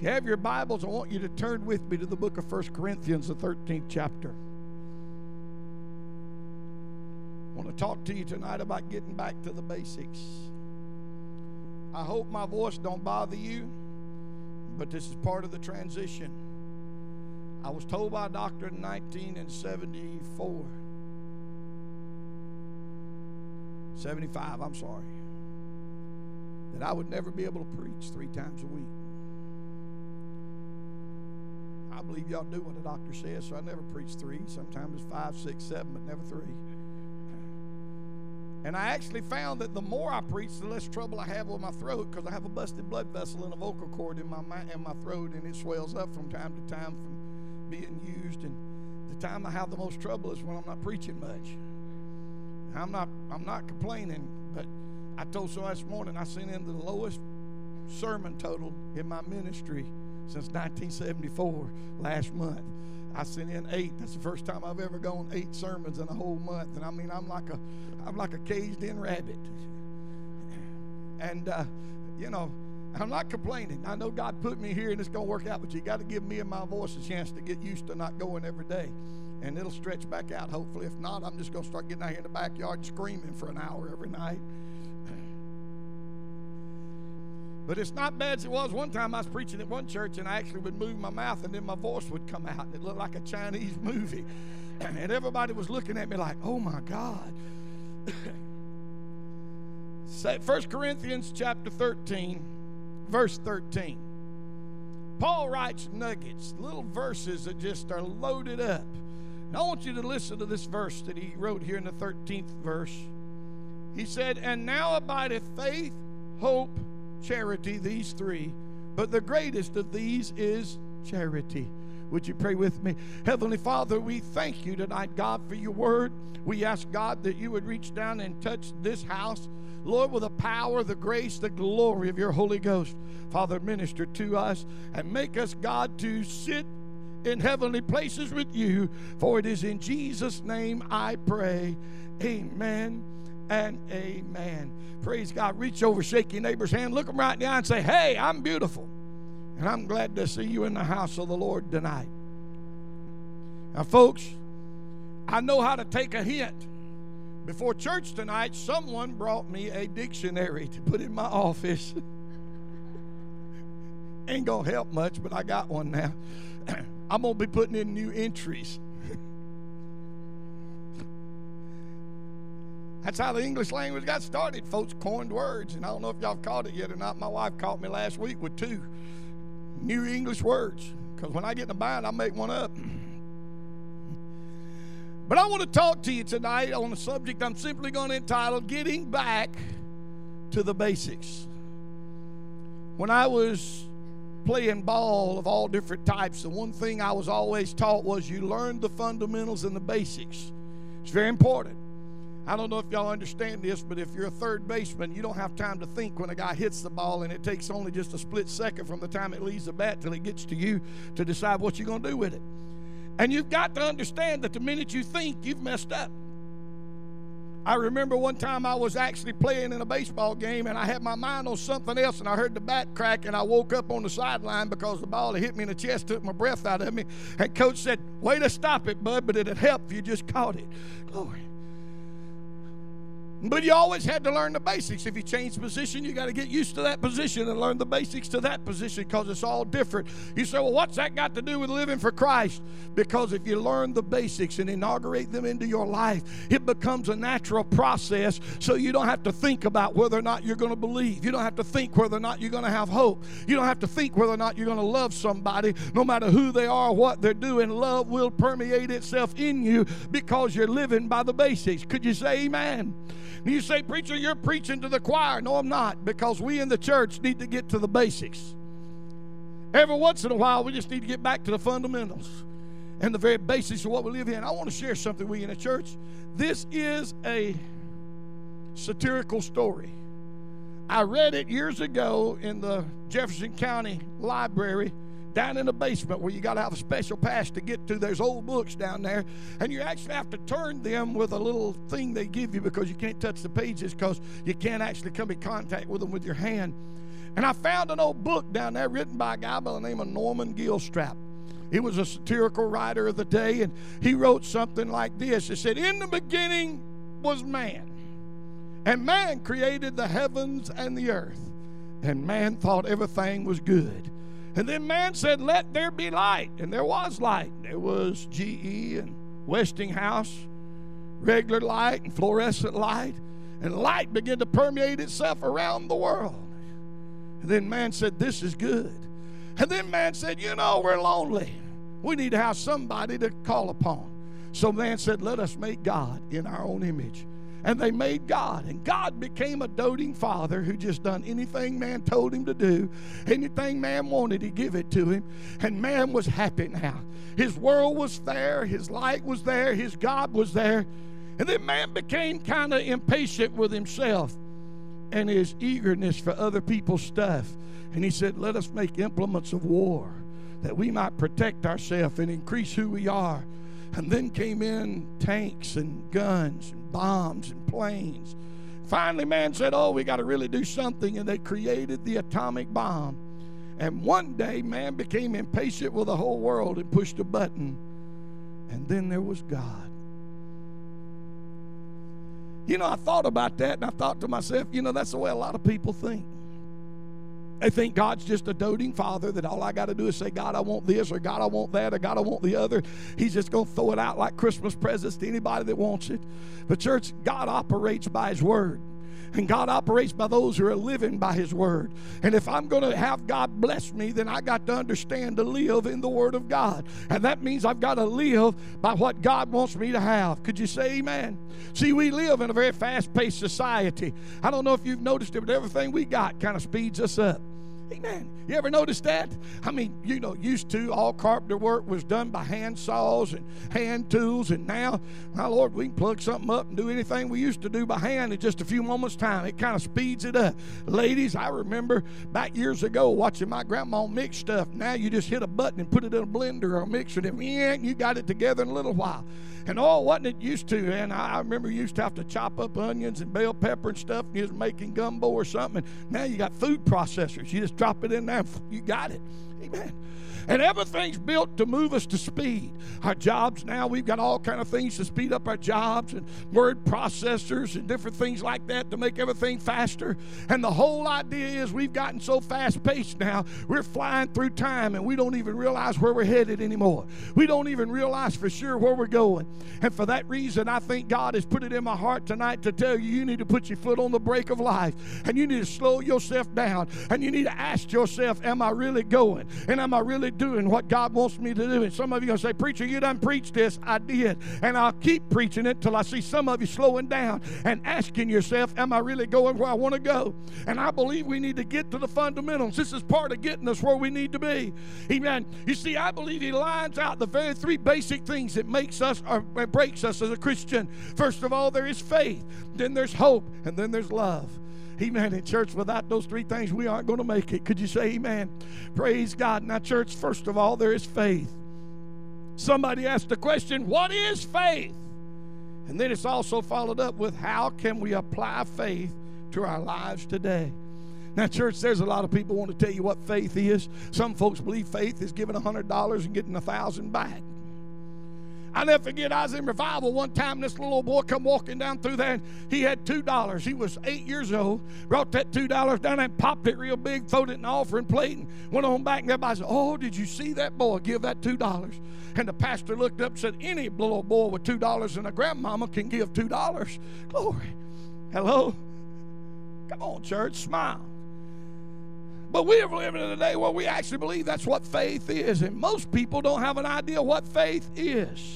you have your Bibles, I want you to turn with me to the book of 1 Corinthians, the 13th chapter. I want to talk to you tonight about getting back to the basics. I hope my voice don't bother you, but this is part of the transition. I was told by a doctor in 1974, 75, I'm sorry, that I would never be able to preach 3 times a week. I believe y'all do what the doctor says, so I never preach 3. Sometimes it's 5, 6, 7, but never 3. And I actually found that the more I preach, the less trouble I have with my throat, because I have a busted blood vessel and a vocal cord in my throat, and it swells up from time to time from being used. And the time I have the most trouble is when I'm not preaching much. I'm not complaining, but I told someone this morning I sent in the lowest sermon total in my ministry since 1974 last month. I sent in 8. That's the first time I've ever gone 8 sermons in a whole month. And I mean, I'm like a caged-in rabbit. And I'm not complaining. I know God put me here and it's going to work out, but you got to give me and my voice a chance to get used to not going every day. And it'll stretch back out, hopefully. If not, I'm just going to start getting out here in the backyard screaming for an hour every night. But it's not bad as it was. One time I was preaching at one church, and I actually would move my mouth, and then my voice would come out, and it looked like a Chinese movie. And everybody was looking at me like, oh, my God. 1 Corinthians chapter 13, verse 13. Paul writes nuggets, little verses that just are loaded up. And I want you to listen to this verse that he wrote here in the 13th verse. He said, and now abideth faith, hope, charity, these 3, but the greatest of these is charity. Would you pray with me? Heavenly Father, we thank you tonight, God, for your word. We ask, God, that you would reach down and touch this house, Lord, with the power, the grace, the glory of your Holy Ghost. Father, minister to us and make us, God, to sit in heavenly places with you, for it is in Jesus' name I pray. Amen and amen. Praise God. Reach over, shake your neighbor's hand, look them right in the eye and say, hey, I'm beautiful. And I'm glad to see you in the house of the Lord tonight. Now, folks, I know how to take a hint. Before church tonight, someone brought me a dictionary to put in my office. Ain't going to help much, but I got one now. I'm going to be putting in new entries. That's how the English language got started. Folks coined words, and I don't know if y'all caught it yet or not. My wife caught me last week with 2 new English words, because when I get in a bind, I make one up. But I want to talk to you tonight on a subject I'm simply going to entitle, Getting Back to the Basics. When I was playing ball of all different types, the one thing I was always taught was you learn the fundamentals and the basics. It's very important. I don't know if y'all understand this, but if you're a third baseman, you don't have time to think when a guy hits the ball, and it takes only just a split second from the time it leaves the bat till it gets to you to decide what you're going to do with it. And you've got to understand that the minute you think, you've messed up. I remember one time I was actually playing in a baseball game, and I had my mind on something else, and I heard the bat crack, and I woke up on the sideline because the ball had hit me in the chest, took my breath out of me. And Coach said, way to stop it, bud, but it'd help if you just caught it. Glory. But you always had to learn the basics. If you change position, you got to get used to that position and learn the basics to that position, because it's all different. You say, well, what's that got to do with living for Christ? Because if you learn the basics and inaugurate them into your life, it becomes a natural process, so you don't have to think about whether or not you're going to believe. You don't have to think whether or not you're going to have hope. You don't have to think whether or not you're going to love somebody, no matter who they are or what they're doing. Love will permeate itself in you because you're living by the basics. Could you say amen? You say, preacher, you're preaching to the choir. No, I'm not, because we in the church need to get to the basics. Every once in a while, we just need to get back to the fundamentals and the very basics of what we live in. I want to share something with you in the church. This is a satirical story. I read it years ago in the Jefferson County Library down in the basement, where you got to have a special pass to get to. There's old books down there, and you actually have to turn them with a little thing they give you, because you can't touch the pages because you can't actually come in contact with them with your hand. And I found an old book down there written by a guy by the name of Norman Gilstrap. He was a satirical writer of the day, and he wrote something like this. It said, "In the beginning was man, and man created the heavens and the earth, and man thought everything was good. And then man said, let there be light, and there was light. There was GE and Westinghouse, regular light and fluorescent light, and light began to permeate itself around the world. And then man said, this is good. And then man said, we're lonely. We need to have somebody to call upon. So man said, let us make God in our own image. And they made God. And God became a doting father who just done anything man told him to do. Anything man wanted, he give it to him. And man was happy now. His world was there. His light was there. His God was there. And then man became kind of impatient with himself and his eagerness for other people's stuff. And he said, let us make implements of war that we might protect ourselves and increase who we are. And then came in tanks and guns and bombs and planes. Finally, man said, we got to really do something. And they created the atomic bomb. And one day, man became impatient with the whole world and pushed a button. And then there was God. I thought about that, and I thought to myself, that's the way a lot of people think. They think God's just a doting father that all I got to do is say, God, I want this, or God, I want that, or God, I want the other. He's just going to throw it out like Christmas presents to anybody that wants it. But church, God operates by His Word. And God operates by those who are living by His Word. And if I'm going to have God bless me, then I got to understand to live in the Word of God. And that means I've got to live by what God wants me to have. Could you say amen? See, we live in a very fast-paced society. I don't know if you've noticed it, but everything we got kind of speeds us up. Amen. You ever notice that? I mean, used to all carpenter work was done by hand saws and hand tools, and now, my Lord, we can plug something up and do anything we used to do by hand in just a few moments' time. It kind of speeds it up. Ladies, I remember back years ago watching my grandma mix stuff. Now you just hit a button and put it in a blender or a mixer, and you got it together in a little while. And wasn't it used to? And I remember you used to have to chop up onions and bell pepper and stuff, and you was making gumbo or something. And now you got food processors. You just drop it in there, and you got it. Amen. And everything's built to move us to speed. Our jobs now, we've got all kind of things to speed up our jobs, and word processors and different things like that to make everything faster. And the whole idea is we've gotten so fast-paced now, we're flying through time, and we don't even realize where we're headed anymore. We don't even realize for sure where we're going. And for that reason, I think God has put it in my heart tonight to tell you, you need to put your foot on the brake of life, and you need to slow yourself down, and you need to ask yourself, am I really going? And am I really doing what God wants me to do? And some of you are going to say, preacher, you done preached this. I did. And I'll keep preaching it till I see some of you slowing down and asking yourself, am I really going where I want to go? And I believe we need to get to the fundamentals. This is part of getting us where we need to be. Amen. You see, I believe He lines out the very three basic things that makes us or breaks us as a Christian. First of all, there is faith. Then there's hope. And then there's love. Amen. In church, without those three things, we aren't going to make it. Could you say amen? Praise God. Now, church, first of all, there is faith. Somebody asked the question, what is faith? And then it's also followed up with, how can we apply faith to our lives today? Now, church, there's a lot of people want to tell you what faith is. Some folks believe faith is giving $100 and getting 1,000 back. I'll never forget, I was in revival one time, and this little old boy come walking down through there, and he had $2. He was 8 years old, brought that $2 down and popped it real big, throwed it in the offering plate, and went on back, and everybody said, oh, did you see that boy give that $2? And the pastor looked up and said, any little boy with $2 and a grandmama can give $2. Glory. Hello? Come on, church, smile. But we are living in a day where we actually believe that's what faith is. And most people don't have an idea what faith is.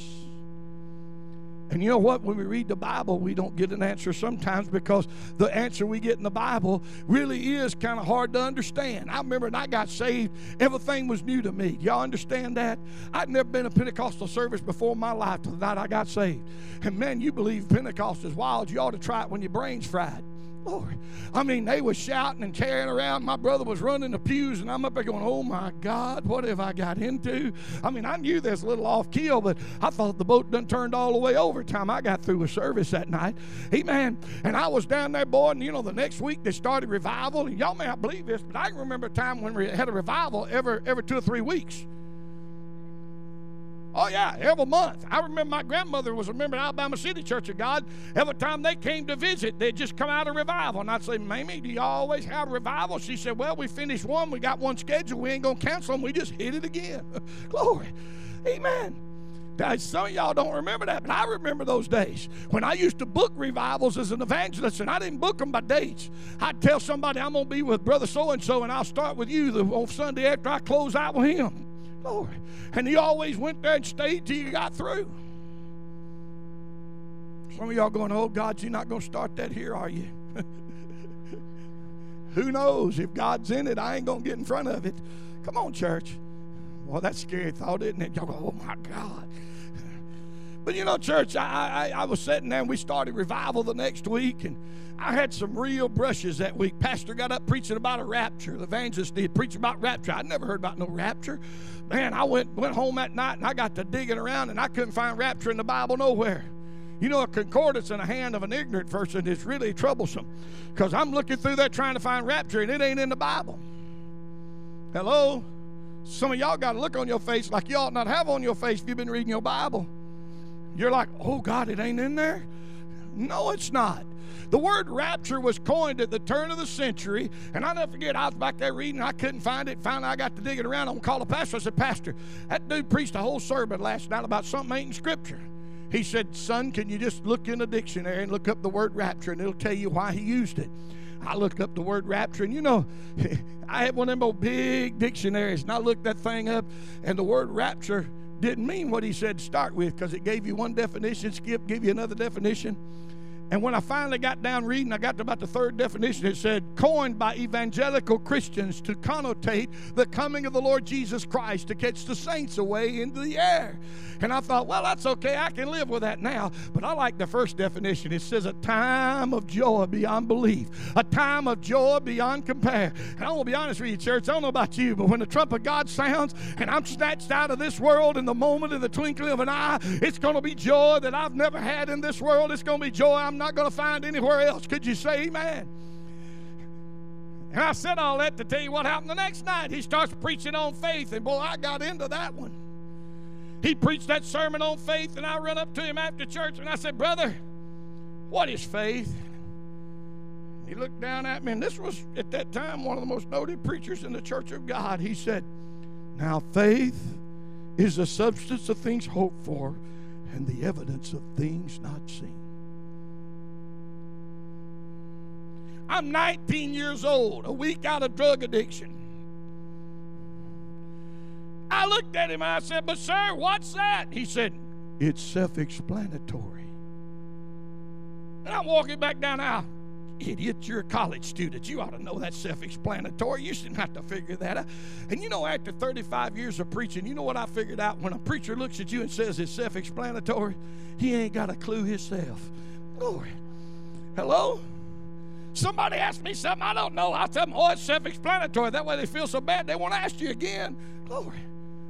And you know what? When we read the Bible, we don't get an answer sometimes because the answer we get in the Bible really is kind of hard to understand. I remember when I got saved, everything was new to me. Y'all understand that? I'd never been in a Pentecostal service before in my life till the night I got saved. And man, you believe Pentecost is wild. You ought to try it when your brain's fried. Lord. I mean, they was shouting and carrying around. My brother was running the pews, and I'm up there going, oh, my God, what have I got into? I mean, I knew this a little off keel, but I thought the boat done turned all the way over time I got through with service that night. Amen. And I was down there, boy, and, the next week they started revival. And y'all may not believe this, but I can remember a time when we had a revival every 2 or 3 weeks. Oh, yeah, every month. I remember my grandmother was a member of Alabama City Church of God. Every time they came to visit, they'd just come out of revival. And I'd say, Mamie, do you always have revival? She said, well, we finished one. We got one scheduled. We ain't going to cancel them. We just hit it again. Glory. Amen. Now, some of y'all don't remember that, but I remember those days when I used to book revivals as an evangelist, and I didn't book them by dates. I'd tell somebody, I'm going to be with Brother so-and-so, and I'll start with you on Sunday after I close out with him. Lord. And he always went there and stayed till you got through. Some of y'all going, oh, God, you're not going to start that here, are you? Who knows? If God's in it, I ain't going to get in front of it. Come on, church. Well, that's a scary thought, isn't it? Y'all go, oh, my God. But, church, I was sitting there, and we started revival the next week, and I had some real brushes that week. Pastor got up preaching about a rapture. The evangelist did preach about rapture. I'd never heard about no rapture. Man, I went home that night, and I got to digging around, and I couldn't find rapture in the Bible nowhere. A concordance in the hand of an ignorant person is really troublesome, because I'm looking through there trying to find rapture, and it ain't in the Bible. Hello? Some of y'all got a look on your face like you ought not have on your face if you've been reading your Bible. You're like, oh, God, it ain't in there? No, it's not. The word rapture was coined at the turn of the century, and I'll never forget, I was back there reading, I couldn't find it. Finally, I got to digging around. I'm going to call the pastor. I said, Pastor, that dude preached a whole sermon last night about something ain't in Scripture. He said, son, can you just look in the dictionary and look up the word rapture, and it'll tell you why he used it. I looked up the word rapture, and I had one of them old big dictionaries, and I looked that thing up, and the word rapture didn't mean what he said to start with, because it gave you one definition, give you another definition. And when I finally got down reading, I got to about the third definition. It said, coined by evangelical Christians to connotate the coming of the Lord Jesus Christ to catch the saints away into the air. And I thought, well, that's okay. I can live with that now. But I like the first definition. It says a time of joy beyond belief, a time of joy beyond compare. And I want to be honest with you, church. I don't know about you, but when the trump of God sounds and I'm snatched out of this world in the moment, in the twinkling of an eye, it's going to be joy that I've never had in this world. It's going to be joy I'm not going to find anywhere else. Could you say amen? And I said all that to tell you what happened the next night. He starts preaching on faith, and boy, I got into that one. He preached that sermon on faith, and I ran up to him after church, and I said, brother, what is faith? He looked down at me, and this was, at that time, one of the most noted preachers in the Church of God. He said, now faith is the substance of things hoped for and the evidence of things not seen. I'm 19 years old, a week out of drug addiction. I looked at him and I said, but sir, what's that? He said, it's self-explanatory. And I'm walking back down the aisle. Idiot, you're a college student. You ought to know that's self-explanatory. You shouldn't have to figure that out. And after 35 years of preaching, you know what I figured out? When a preacher looks at you and says it's self-explanatory, he ain't got a clue himself. Glory. Hello? Somebody asked me something I don't know. I'll tell them, oh, it's self-explanatory. That way they feel so bad they won't ask you again. Glory.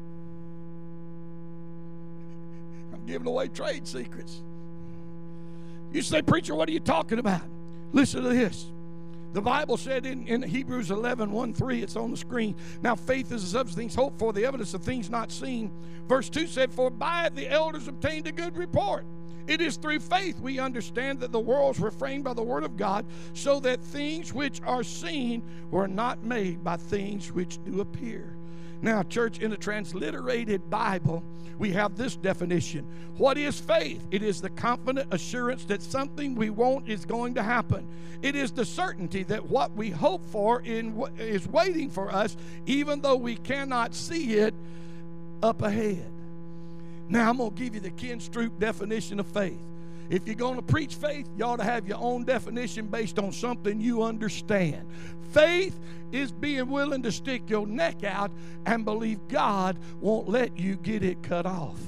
I'm giving away trade secrets. You say, preacher, what are you talking about? Listen to this. The Bible said in Hebrews 11:1-3, it's on the screen. Now faith is the substance of things hoped for, the evidence of things not seen. Verse 2 said, for by it the elders obtained a good report. It is through faith we understand that the worlds were framed by the word of God, so that things which are seen were not made by things which do appear. Now, church, in the transliterated Bible, we have this definition. What is faith? It is the confident assurance that something we want is going to happen. It is the certainty that what we hope for is waiting for us, even though we cannot see it up ahead. Now, I'm going to give you the Ken Stroop definition of faith. If you're going to preach faith, you ought to have your own definition based on something you understand. Faith is being willing to stick your neck out and believe God won't let you get it cut off.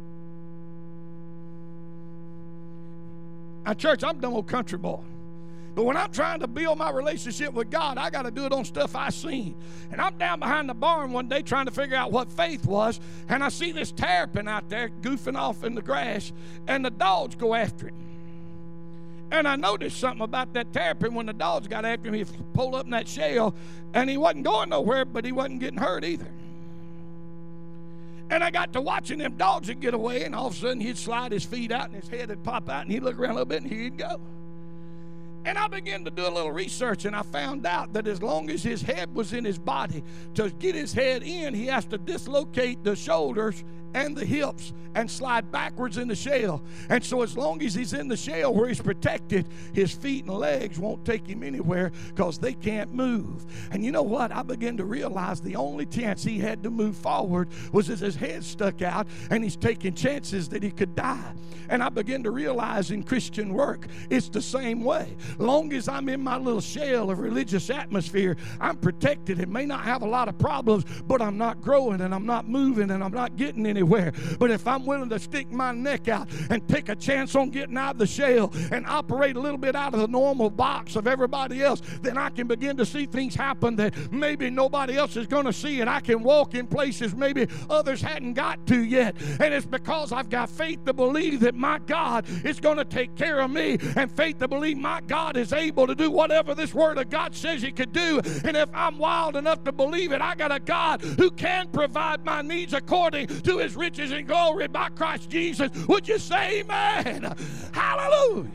Now, church, I'm an old country boy. But when I'm trying to build my relationship with God, I got to do it on stuff I seen. And I'm down behind the barn one day trying to figure out what faith was, and I see this terrapin out there goofing off in the grass, and the dogs go after it. And I noticed something about that terrapin. When the dogs got after him, he pulled up in that shell, and he wasn't going nowhere, but he wasn't getting hurt either. And I got to watching them dogs would get away, and all of a sudden he'd slide his feet out, and his head would pop out, and he'd look around a little bit, and here he'd go. And I began to do a little research, and I found out that as long as his head was in his body, to get his head in, he has to dislocate the shoulders and the hips and slide backwards in the shell. And so as long as he's in the shell where he's protected, his feet and legs won't take him anywhere because they can't move. And you know what? I began to realize the only chance he had to move forward was as his head stuck out, and he's taking chances that he could die. And I began to realize in Christian work, it's the same way. Long as I'm in my little shell of religious atmosphere, I'm protected. It may not have a lot of problems, but I'm not growing, and I'm not moving, and I'm not getting anywhere. But if I'm willing to stick my neck out and take a chance on getting out of the shell and operate a little bit out of the normal box of everybody else, then I can begin to see things happen that maybe nobody else is going to see, and I can walk in places maybe others hadn't got to yet. And it's because I've got faith to believe that my God is going to take care of me, and faith to believe my God is able to do whatever this Word of God says He could do. And if I'm wild enough to believe it, I got a God who can provide my needs according to His riches and glory by Christ Jesus. Would you say amen? Hallelujah.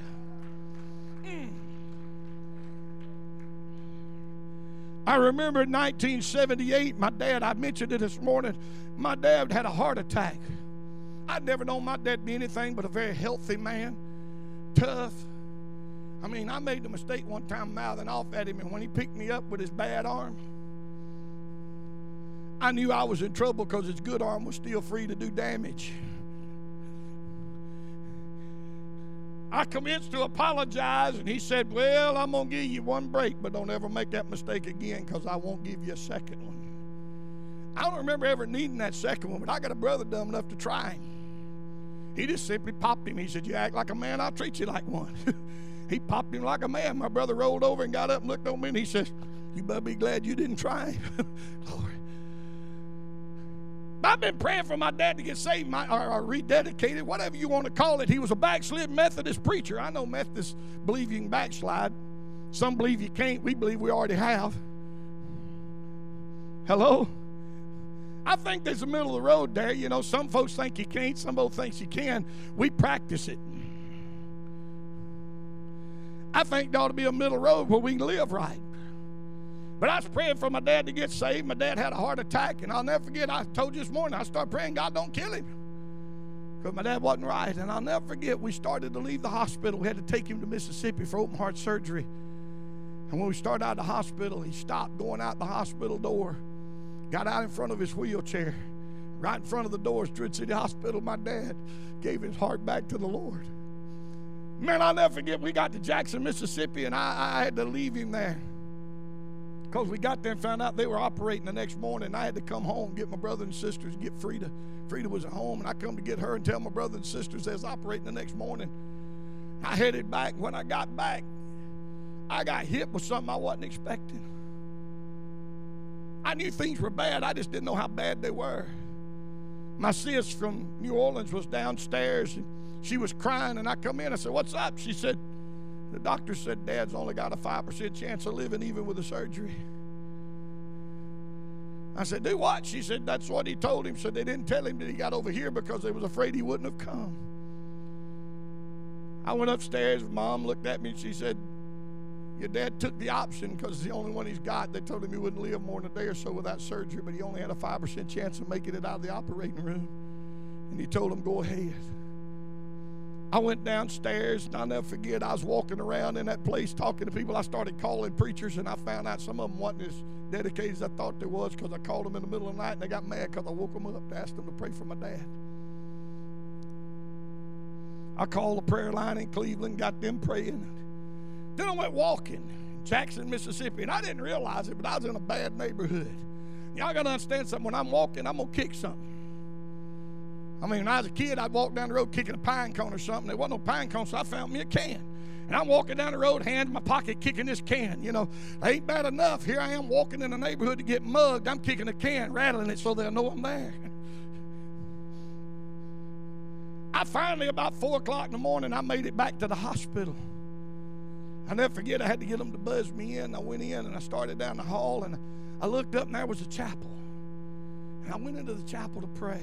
I remember in 1978, my dad, I mentioned it this morning, my dad had a heart attack. I'd never known my dad to be anything but a very healthy man, tough. I mean, I made the mistake one time mouthing off at him, and when he picked me up with his bad arm, I knew I was in trouble because his good arm was still free to do damage. I commenced to apologize, and he said, well, I'm going to give you one break, but don't ever make that mistake again because I won't give you a second one. I don't remember ever needing that second one, but I got a brother dumb enough to try him. He just simply popped him. He said, you act like a man, I'll treat you like one. He popped him like a man. My brother rolled over and got up and looked on me, and he says, you better be glad you didn't try him. Lord. I've been praying for my dad to get saved or rededicated, whatever you want to call it. He was a backslid Methodist preacher. I know Methodists believe you can backslide. Some believe you can't. We believe we already have. Hello? I think there's a middle of the road there. You know, some folks think you can't. Some folks think you can. We practice it. I think there ought to be a middle road where we can live right. But I was praying for my dad to get saved. My dad had a heart attack, and I'll never forget, I told you this morning, I started praying, God, don't kill him. Because my dad wasn't right. And I'll never forget, we started to leave the hospital. We had to take him to Mississippi for open heart surgery. And when we started out of the hospital, he stopped going out the hospital door, got out in front of his wheelchair. Right in front of the doors, Druid City Hospital, my dad gave his heart back to the Lord. Man, I'll never forget, we got to Jackson, Mississippi, and I had to leave him there. Because we got there and found out they were operating the next morning. I had to come home, get my brother and sisters, get Frida. Frida was at home, and I come to get her and tell my brother and sisters they was operating the next morning. I headed back. When I got back, I got hit with something I wasn't expecting. I knew things were bad. I just didn't know how bad they were. My sis from New Orleans was downstairs, and she was crying, and I come in. I said, what's up? She said, the doctor said Dad's only got a 5% chance of living even with the surgery. I said, do what? She said, that's what he told him. So they didn't tell him that he got over here because they was afraid he wouldn't have come. I went upstairs. Mom looked at me and she said, your dad took the option because it's the only one he's got. They told him he wouldn't live more than a day or so without surgery, but he only had a 5% chance of making it out of the operating room. And he told him, go ahead. I went downstairs, and I'll never forget, I was walking around in that place talking to people. I started calling preachers, and I found out some of them wasn't as dedicated as I thought they was because I called them in the middle of the night, and they got mad because I woke them up to ask them to pray for my dad. I called the prayer line in Cleveland, got them praying. Then I went walking in Jackson, Mississippi, and I didn't realize it, but I was in a bad neighborhood. Y'all got to understand something. When I'm walking, I'm going to kick something. I mean, when I was a kid, I'd walk down the road kicking a pine cone or something. There wasn't no pine cone, so I found me a can. And I'm walking down the road, hand in my pocket, kicking this can. You know, ain't bad enough. Here I am walking in the neighborhood to get mugged. I'm kicking a can, rattling it so they'll know I'm there. I finally, about 4 o'clock in the morning, I made it back to the hospital. I'll never forget, I had to get them to buzz me in. I went in and I started down the hall, and I looked up and there was a chapel. And I went into the chapel to pray.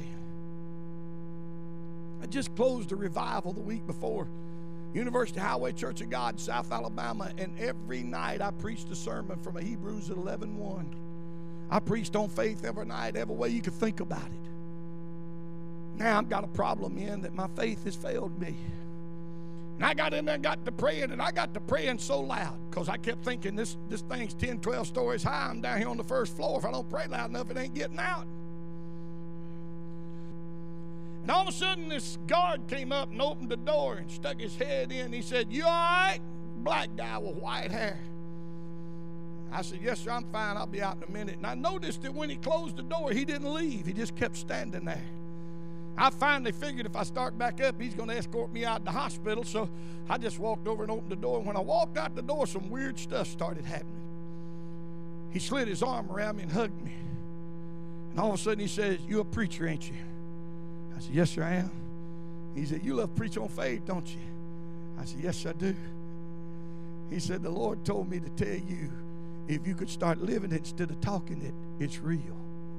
I just closed a revival the week before. University Highway Church of God, South Alabama, and every night I preached a sermon from Hebrews 11:1. I preached on faith every night, every way you could think about it. Now I've got a problem in that my faith has failed me. And I got in there and got to praying, and I got to praying so loud because I kept thinking this thing's 10, 12 stories high. I'm down here on the first floor. If I don't pray loud enough, it ain't getting out. And all of a sudden, this guard came up and opened the door and stuck his head in. He said, "You all right?" Black guy with white hair. I said, "Yes, sir, I'm fine. I'll be out in a minute." And I noticed that when he closed the door, he didn't leave. He just kept standing there. I finally figured if I start back up, he's going to escort me out to the hospital. So I just walked over and opened the door. And when I walked out the door, some weird stuff started happening. He slid his arm around me and hugged me. And all of a sudden he says, "You a preacher, ain't you?" I said, "Yes, sir, I am." He said, "You love preach on faith, don't you?" I said, "Yes, I do." He said, "The Lord told me to tell you, if you could start living it instead of talking it, it's real."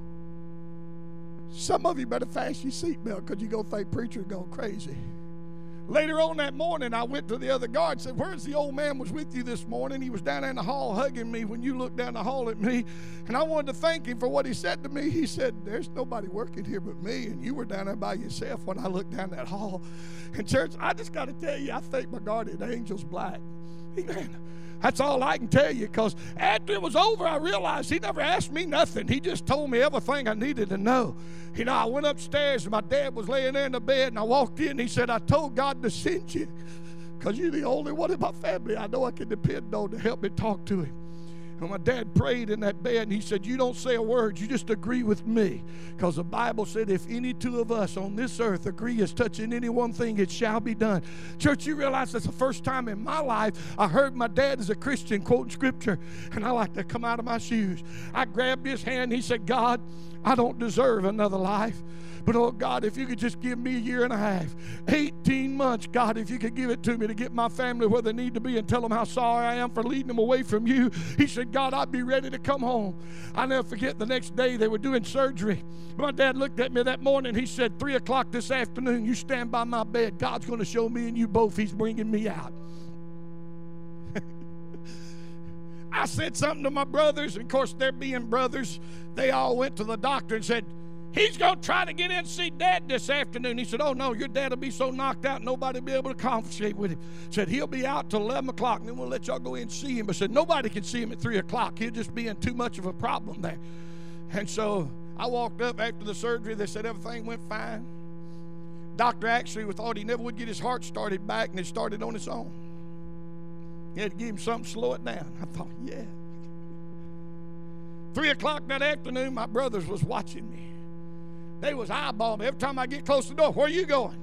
Some of you better fasten your seatbelt because you're going to think preacher going crazy. Later on that morning, I went to the other guard and said, "Where's the old man was with you this morning? He was down there in the hall hugging me when you looked down the hall at me." And I wanted to thank him for what he said to me. He said, "There's nobody working here but me, and you were down there by yourself when I looked down that hall." And church, I just got to tell you, I think my guardian angel's black. Amen. That's all I can tell you, because after it was over, I realized he never asked me nothing. He just told me everything I needed to know. You know, I went upstairs, and my dad was laying there in the bed, and I walked in, and he said, "I told God to send you because you're the only one in my family I know I can depend on to help me talk to him." And my dad prayed in that bed, and he said, "You don't say a word. You just agree with me. Because the Bible said if any two of us on this earth agree as touching any one thing, it shall be done." Church, you realize that's the first time in my life I heard my dad as a Christian quoting Scripture, and I like to come out of my shoes. I grabbed his hand, and he said, "God, I don't deserve another life. But, oh, God, if you could just give me a year and a half, 18 months, God, if you could give it to me to get my family where they need to be and tell them how sorry I am for leading them away from you." He said, "God, I'd be ready to come home." I'll never forget the next day they were doing surgery. My dad looked at me that morning. He said, 3 o'clock this afternoon, you stand by my bed. God's going to show me and you both he's bringing me out. I said something to my brothers, and of course, they're being brothers. They all went to the doctor and said, "He's going to try to get in and see Dad this afternoon." He said, "Oh, no, your dad will be so knocked out, nobody will be able to conversate with him." Said, "He'll be out till 11 o'clock, and then we'll let y'all go in and see him." But said, "Nobody can see him at 3 o'clock. He'll just be in too much of a problem there." And so I walked up after the surgery. They said everything went fine. Doctor actually thought he never would get his heart started back, and it started on its own. He had to give him something to slow it down. I thought, yeah. 3 o'clock that afternoon, my brothers was watching me. They was eyeballing me. Every time I get close to the door, "Where are you going?"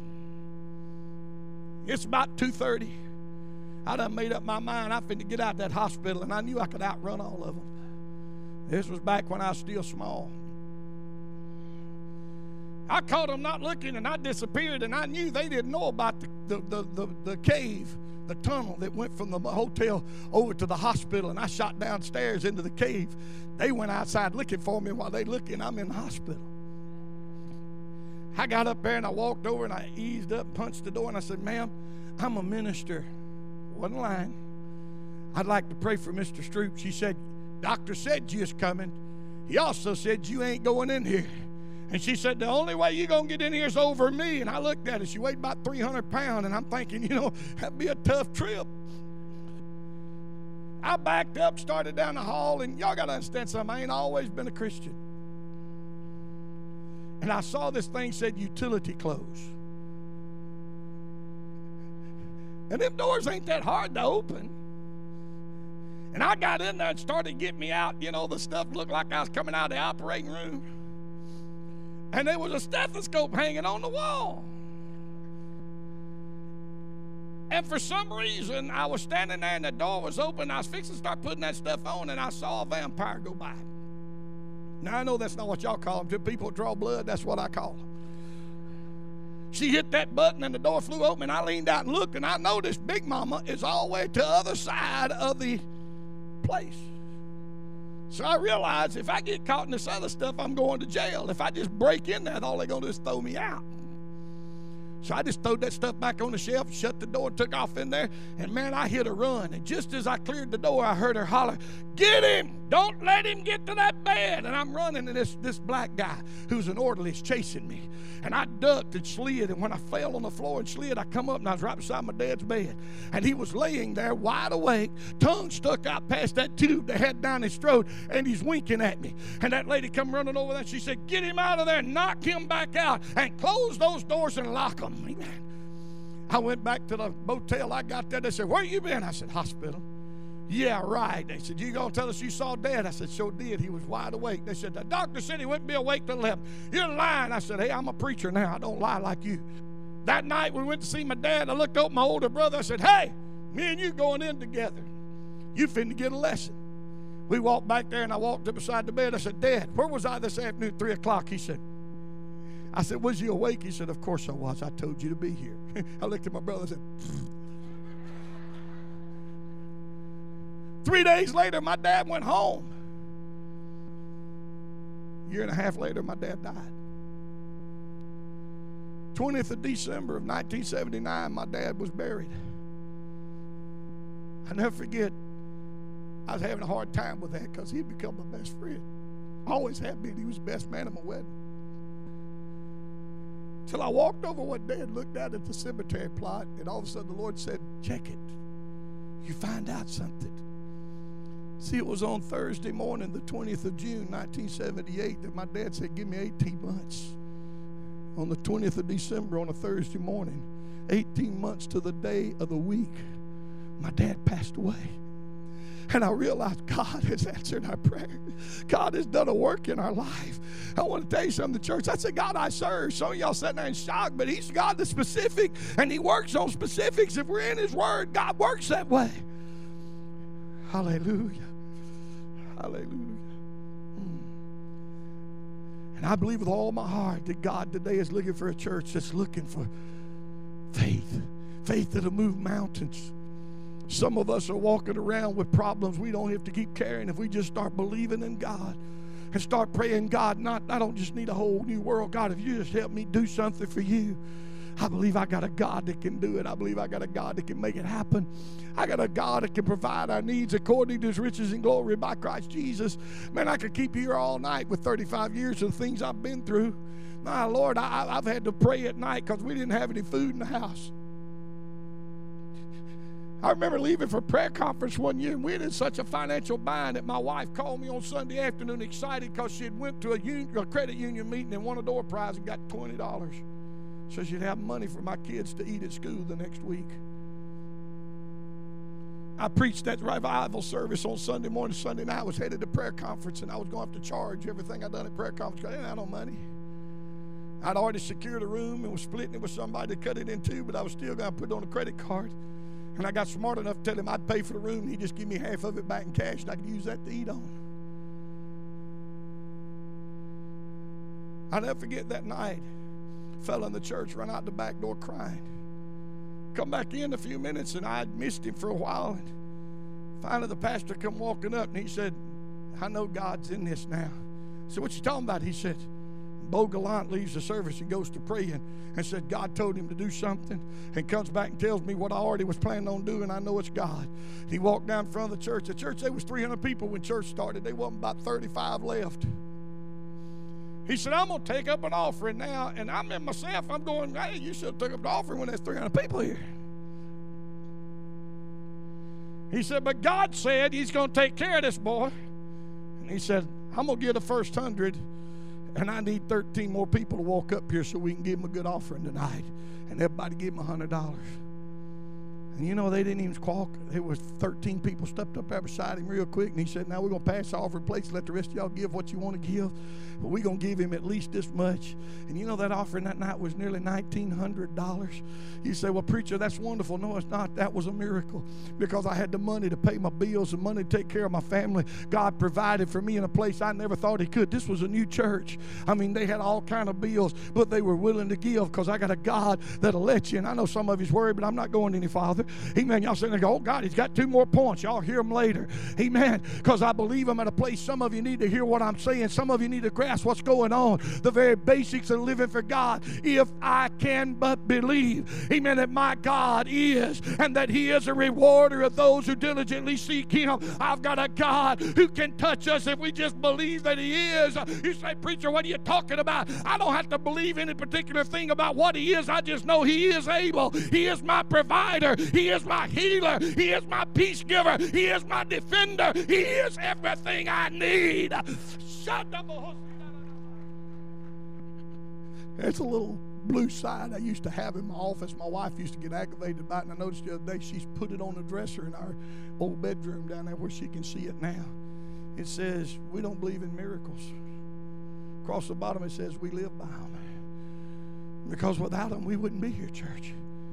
It's about 2:30. I done made up my mind. I finna get out of that hospital, and I knew I could outrun all of them. This was back when I was still small. I caught them not looking, and I disappeared, and I knew they didn't know about the cave, the tunnel that went from the hotel over to the hospital, and I shot downstairs into the cave. They went outside looking for me. While they looking, I'm in the hospital. I got up there and I walked over and I eased up, punched the door, and I said, "Ma'am, I'm a minister." Wasn't lying. "I'd like to pray for Mr. Stroop." She said, "Doctor said you was coming. He also said you ain't going in here." And she said, "The only way you're going to get in here is over me." And I looked at her. She weighed about 300 pounds, and I'm thinking, that'd be a tough trip. I backed up, started down the hall, and y'all got to understand something. I ain't always been a Christian. And I saw this thing said utility close. And them doors ain't that hard to open. And I got in there and started getting me out. The stuff looked like I was coming out of the operating room. And there was a stethoscope hanging on the wall. And for some reason, I was standing there and the door was open. I was fixing to start putting that stuff on, and I saw a vampire go by. Now, I know that's not what y'all call them. To people that draw blood, that's what I call them. She hit that button and the door flew open, and I leaned out and looked, and I noticed Big Mama is all the way to the other side of the place. So I realized if I get caught in this other stuff, I'm going to jail. If I just break in there, all they're going to do is throw me out. So I just threw that stuff back on the shelf, shut the door, took off in there, and man, I hit a run. And just as I cleared the door, I heard her holler, "Get him! Don't let him get to that bed!" And I'm running, and this black guy who's an orderly is chasing me. And I ducked and slid, and when I fell on the floor and slid, I come up, and I was right beside my dad's bed. And he was laying there wide awake, tongue stuck out past that tube that had down his throat, and he's winking at me. And that lady come running over there, and she said, "Get him out of there, knock him back out, and close those doors and lock them." Amen. I went back to the motel. I got there. They said, "Where you been?" I said, "Hospital." "Yeah, right." They said, "You gonna tell us you saw Dad?" I said, "Sure did. He was wide awake." They said, "The doctor said he wouldn't be awake till 11. You're lying." I said, "Hey, I'm a preacher now. I don't lie like you." That night we went to see my dad. I looked over at my older brother. I said, "Hey, me and you going in together. You finna get a lesson." We walked back there, and I walked up beside the bed. I said, "Dad, where was I this afternoon at 3 o'clock? He said, I said, "Was you awake?" He said, "Of course I was. I told you to be here." I looked at my brother and said, 3 days later, my dad went home. A year and a half later, my dad died. 20th of December of 1979, my dad was buried. I'll never forget, I was having a hard time with that because he'd become my best friend. Always had been. He was the best man at my wedding. Till I walked over what Dad looked at the cemetery plot, and all of a sudden the Lord said, "Check it. You find out something." See, it was on Thursday morning, the 20th of June, 1978, that my dad said, "Give me 18 months. On the 20th of December, on a Thursday morning, 18 months to the day of the week, my dad passed away. And I realized God has answered our prayer. God has done a work in our life. I want to tell you something, the church. That's the God I serve. Some of y'all sitting there in shock, but He's God that's specific, and He works on specifics. If we're in His Word, God works that way. Hallelujah. Hallelujah. And I believe with all my heart that God today is looking for a church that's looking for faith. Faith that'll move mountains. Some of us are walking around with problems we don't have to keep carrying if we just start believing in God and start praying, "God, I don't just need a whole new world. God, if you just help me do something for you." I believe I got a God that can do it. I believe I got a God that can make it happen. I got a God that can provide our needs according to His riches and glory by Christ Jesus. Man, I could keep you here all night with 35 years of the things I've been through. My Lord, I've had to pray at night because we didn't have any food in the house. I remember leaving for prayer conference one year, and we were in such a financial bind that my wife called me on Sunday afternoon excited because she had went to a credit union meeting and won a door prize and got $20. So she'd have money for my kids to eat at school the next week. I preached that revival service on Sunday morning. Sunday night I was headed to prayer conference, and I was going to have to charge everything I'd done at prayer conference because I didn't have no money. I'd already secured a room and was splitting it with somebody to cut it in two, but I was still going to put it on a credit card. And I got smart enough to tell him I'd pay for the room, and he'd just give me half of it back in cash, and I could use that to eat on. I'll never forget that night. A fella in the church ran out the back door crying. Come back in a few minutes, and I had missed him for a while. And finally, the pastor come walking up, and he said, "I know God's in this now." I said, "What you talking about?" He said, Bo Gallant leaves the service and goes to praying and said God told him to do something, and comes back and tells me what I already was planning on doing. I know it's God. He walked down in front of the church. The church, there was 300 people when church started. There wasn't about 35 left. He said, "I'm going to take up an offering now." And I'm in myself, I'm going, "Hey, you should have took up the offering when there's 300 people here." He said, "But God said He's going to take care of this boy." And he said, "I'm going to give the first 100. And I need 13 more people to walk up here so we can give him a good offering tonight." And everybody gave him $100. And you know, they didn't even squawk. There was 13 people stepped up there beside him real quick, and he said, now we're going to pass the offering plate, let the rest of y'all give what you want to give, but we're going to give him at least this much. And you know, that offering that night was nearly $1,900. You say, well, preacher, that's wonderful. No, it's not. That was a miracle, because I had the money to pay my bills, the money to take care of my family. God provided for me in a place I never thought he could. This was a new church. I mean, they had all kind of bills, but they were willing to give, because I got a God that'll let you. And I know some of you's worried, but I'm not going any farther. Amen. Y'all sitting there go, oh, God, he's got 2 more points. Y'all hear them later. Amen. Because I believe I'm at a place some of you need to hear what I'm saying. Some of you need to grasp what's going on. The very basics of living for God. If I can but believe, amen, that my God is, and that he is a rewarder of those who diligently seek him. I've got a God who can touch us if we just believe that he is. You say, preacher, what are you talking about? I don't have to believe any particular thing about what he is. I just know he is able. He is my provider. He is my healer. He is my peace giver. He is my defender. He is everything I need. Shut up. There's a little blue sign I used to have in my office. My wife used to get aggravated about it, and I noticed the other day she's put it on the dresser in our old bedroom down there where she can see it now. It says, we don't believe in miracles. Across the bottom it says, we live by them. Because without them, we wouldn't be here, church.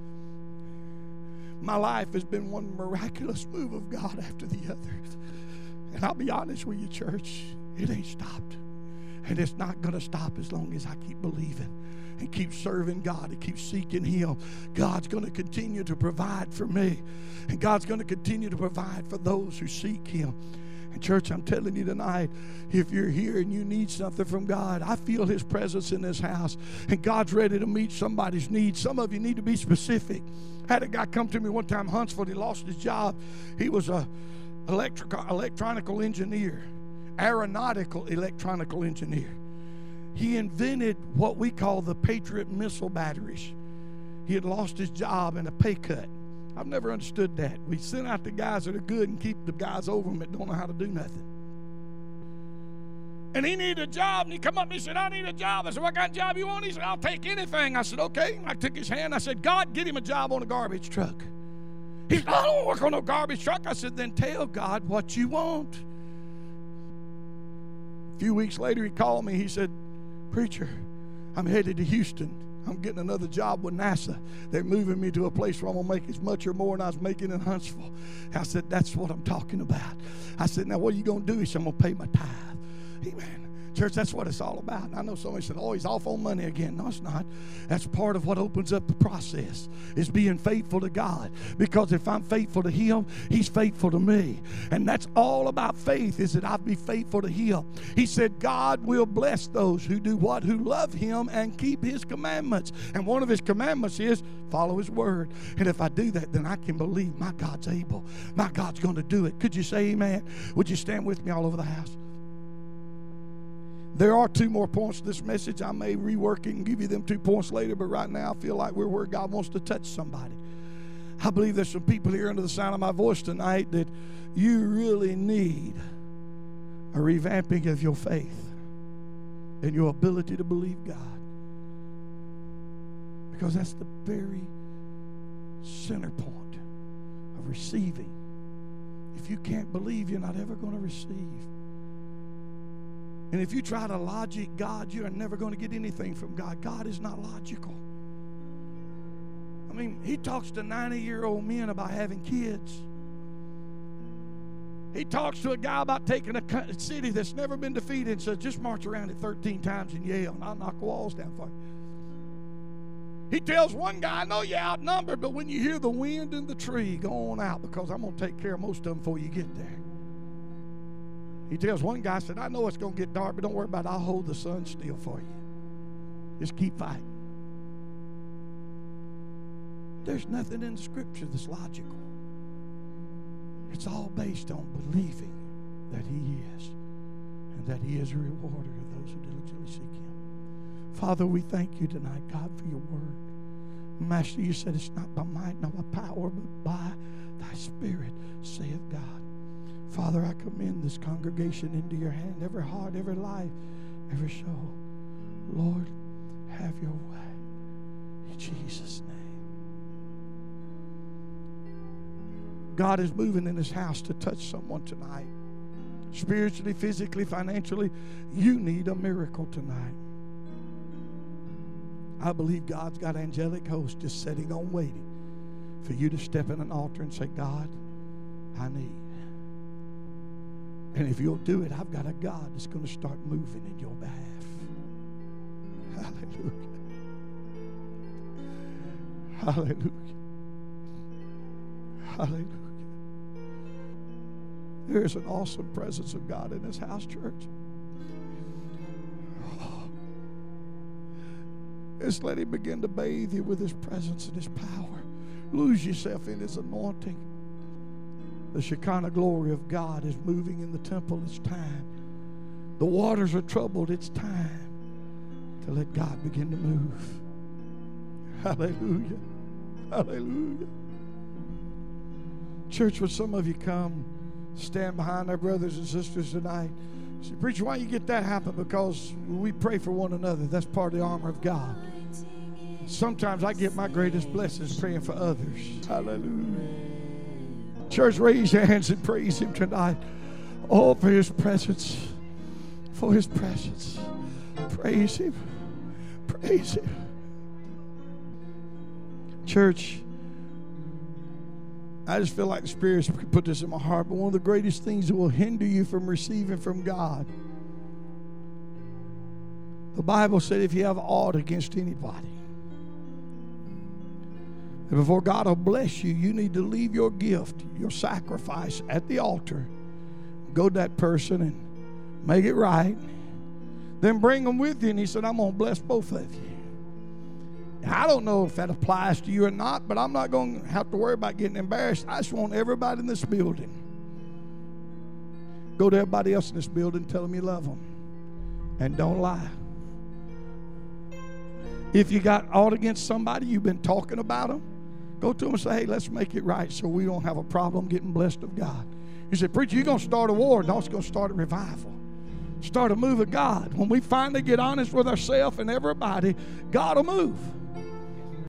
My life has been one miraculous move of God after the other. And I'll be honest with you, church, it ain't stopped. And it's not going to stop as long as I keep believing and keep serving God and keep seeking him. God's going to continue to provide for me. And God's going to continue to provide for those who seek him. And church, I'm telling you tonight, if you're here and you need something from God, I feel his presence in this house. And God's ready to meet somebody's needs. Some of you need to be specific. I had a guy come to me one time, Huntsville. He lost his job. He was a electronical engineer, aeronautical electronical engineer. He invented what we call the Patriot missile batteries. He had lost his job and a pay cut. I've never understood that. We send out the guys that are good and keep the guys over them that don't know how to do nothing. And he needed a job, and he come up and he said, I need a job. I said, what kind of job you want? He said, I'll take anything. I said, okay. I took his hand. I said, God, get him a job on a garbage truck. He said, I don't work on no garbage truck. I said, then tell God what you want. A few weeks later, he called me. He said, preacher, I'm headed to Houston. I'm getting another job with NASA. They're moving me to a place where I'm going to make as much or more than I was making in Huntsville. I said, that's what I'm talking about. I said, now what are you going to do? He said, I'm going to pay my tithe. Amen. Church, that's what it's all about. And I know somebody said, oh, he's off on money again. No, it's not. That's part of what opens up the process, is being faithful to God. Because if I'm faithful to him, he's faithful to me. And that's all about faith, is that I be faithful to him. He said, God will bless those who do what? Who love him and keep his commandments. And one of his commandments is follow his word. And if I do that, then I can believe my God's able. My God's going to do it. Could you say amen? Would you stand with me all over the house? There are 2 more points to this message. I may rework it and give you them 2 points later, but right now I feel like we're where God wants to touch somebody. I believe there's some people here under the sound of my voice tonight that you really need a revamping of your faith and your ability to believe God. Because that's the very center point of receiving. If you can't believe, you're not ever going to receive. And if you try to logic God, you are never going to get anything from God. God is not logical. I mean, he talks to 90-year-old men about having kids. He talks to a guy about taking a city that's never been defeated and says, just march around it 13 times and yell, and I'll knock the walls down for you. He tells one guy, I know you're outnumbered, but when you hear the wind in the tree, go on out, because I'm going to take care of most of them before you get there. He tells one guy, said, I know it's going to get dark, but don't worry about it. I'll hold the sun still for you. Just keep fighting. There's nothing in the scripture that's logical. It's all based on believing that he is, and that he is a rewarder of those who diligently seek him. Father, we thank you tonight, God, for your word. Master, you said it's not by might, not by power, but by thy Spirit, saith God. Father, I commend this congregation into your hand, every heart, every life, every soul. Lord, have your way. In Jesus' name. God is moving in this house to touch someone tonight. Spiritually, physically, financially, you need a miracle tonight. I believe God's got angelic hosts just sitting on waiting for you to step in an altar and say, God, I need. And if you'll do it, I've got a God that's going to start moving in your behalf. Hallelujah. Hallelujah. Hallelujah. There's an awesome presence of God in this house, church. Just let Him begin to bathe you with His presence and His power. Lose yourself in His anointing. The Shekinah glory of God is moving in the temple. It's time. The waters are troubled. It's time to let God begin to move. Hallelujah. Hallelujah. Church, would some of you come stand behind our brothers and sisters tonight? Say, preacher, why you get that happen? Because we pray for one another. That's part of the armor of God. Sometimes I get my greatest blessings praying for others. Hallelujah. Church, raise your hands and praise Him tonight. Oh, for His presence. For His presence. Praise Him. Praise Him. Church, I just feel like the Spirit put this in my heart, but one of the greatest things that will hinder you from receiving from God, the Bible said if you have aught against anybody, and before God will bless you, you need to leave your gift, your sacrifice at the altar, go to that person and make it right, then bring them with you. And He said, I'm going to bless both of you. I don't know if that applies to you or not, but I'm not going to have to worry about getting embarrassed. I just want everybody in this building. Go to everybody else in this building and tell them you love them. And don't lie. If you got aught against somebody, you've been talking about them, go to them and say, hey, let's make it right so we don't have a problem getting blessed of God. You say, preacher, you're going to start a war. No, it's going to start a revival. Start a move of God. When we finally get honest with ourselves and everybody, God will move.